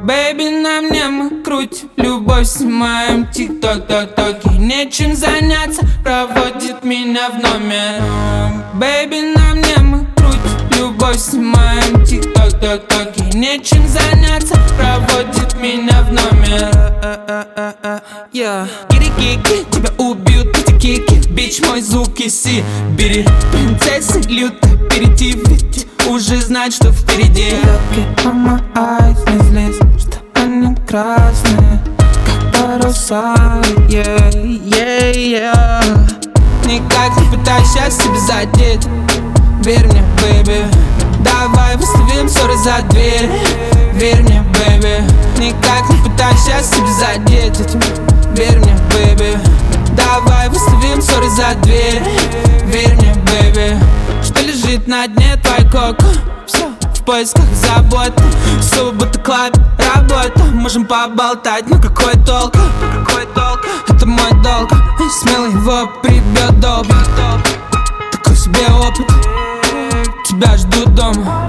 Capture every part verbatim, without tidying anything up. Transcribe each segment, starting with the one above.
Бэйби, на мне мы крутим любовь, снимаем тик-ток, ток-ток. И нечем заняться, проводит меня в номер. Бэйби, на мне мы крутим любовь, снимаем тик-ток, ток-ток. И нечем заняться, проводит меня в номер. Yeah. Кири-кики, тебя убьют эти кики. Бич, мой звук из Сибири. Принцессы люто перейти, ведь уже знать, что впереди. Look on my eyes, не злись, что они красные, как паруса, yeah, yeah, yeah. Никак не пытайся себя задеть, верь мне, бэйби. Давай выставим ссоры за дверь, верь мне, бэйби. Никак не пытайся себя задеть этим, верь мне, бэйби. Давай выставим ссоры за дверь, верь мне, бэйби. Что лежит на дне твой коко? Все в поисках заботы, все будто клаб, работа. Можем поболтать, но какой толк? Какой толк? Это мой долг, смелый его прибьет долго. Такой себе опыт, тебя ждут дома.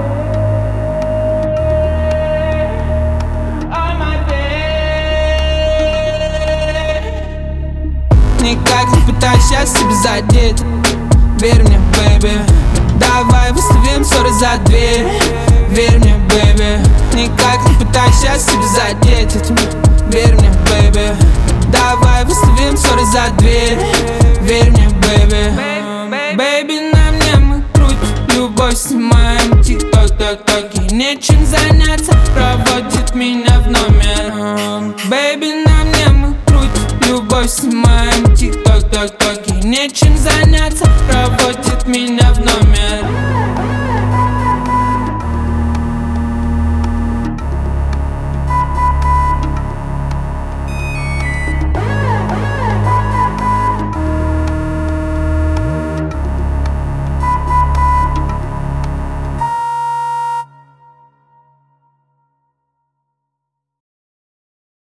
Никак не пытайся себя задеть, верь мне, бэйби. Давай выставим ссоры за дверь, верь мне, бэйби. Никак не пытайся себя задеть этим, верь мне, бэйби. Давай выставим ссоры за дверь, верь мне, бэйби. Бэйби, на мне мы крутим любовь, снимаем тик-ток, ток-ток. И нечем заняться, проводит меня в номер. Бэйби, на мне мы крутим любовь, снимаем тик-ток, ток-ток. И нечем заняться, проводит меня в номер.